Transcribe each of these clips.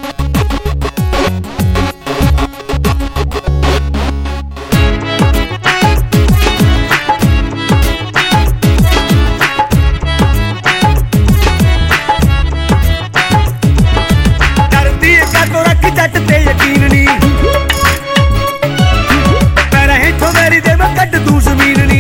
जट ते यकीन नी पैरां हेठों मेरी दे मैं कट दूं जमीन नी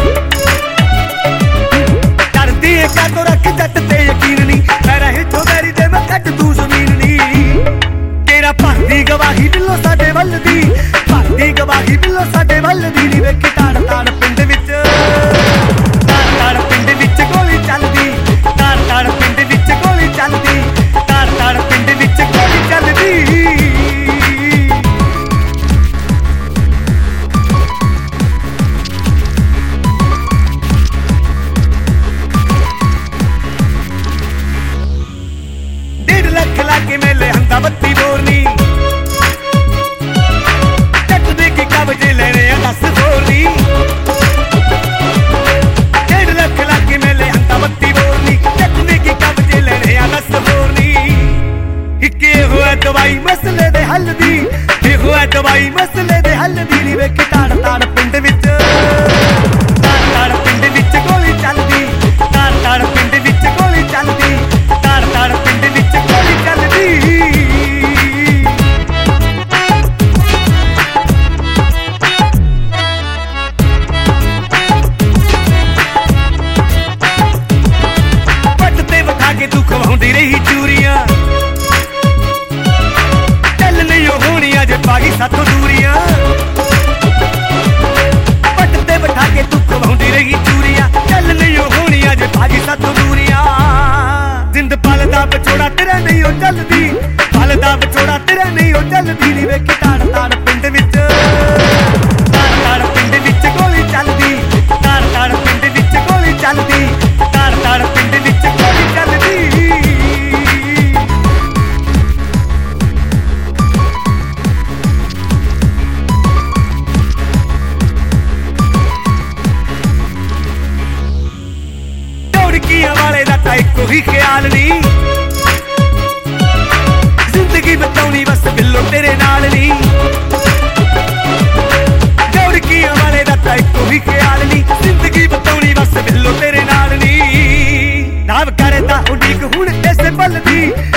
डरदी है क्या तो रख जट ते यकीन नी पैरां हेठों मेरी दे मैं कट दूं जमीन नी तेरा भरदी गवाही बिल्लो साडे वल दी भरदी गवाही बिल्लो साडे वल दी नी वेख ताड़ ताड़ पिंड विच ताड़ ताड़ पिंड विच गोली चलदी ताड़ ताड़ पिंड विच गोली चलदी ताड़ ताड़ पिंड विच गोली चलदी के मेले हंदा बत्ती बोरनी जट दे के कब्जे लेने 10 बोरनी 1.5 लाख लाके मेले हंदा बत्ती बोरनी जट दे के कब्जे लेने 10 बोरनी इके होए दवाई मसले दे हल दी ये होए दवाई मसले दे हल दी नी वेख ताड़ ताड़ पिंड विच ताड़ ताड़ पिंड विच गोली चलदी ताड़ ताड़ पिंड विच गोली चलदी ताड़ ताड़ पिंड विच गोली चलदी तू खवाउंदी रही चूरियां चल नहीं होनी अज पागी साथों दूरियां पट ते बिठा के तू खवाउंदी रही चूरियां चल नहीं होनी अज पागी साथों दूरियां जिंद पल दा बछोड़ा तेरा नहीं हो चलदी पल दा बछोड़ा तेरा नहीं हो चलदी नी वेख ताड़ ताड़ पिंड विच ताड़ ताड़ पिंड विच गोली चलदी ताड़ ताड़ पिंड विच गोली चलदी ताड़ ताड़ पिंड विच गोली चलदी वाले दा तां इक्को ही ख्याल नी जिंदगी बचाउणी बस बिल्लो तेरे नाल नी दौड़कियां वाले दा तां इक्को ही ख्याल नी जिंदगी बचाउणी बस बिल्लो तेरे नाल नी नाव करदा उडीक हुण इस पल दी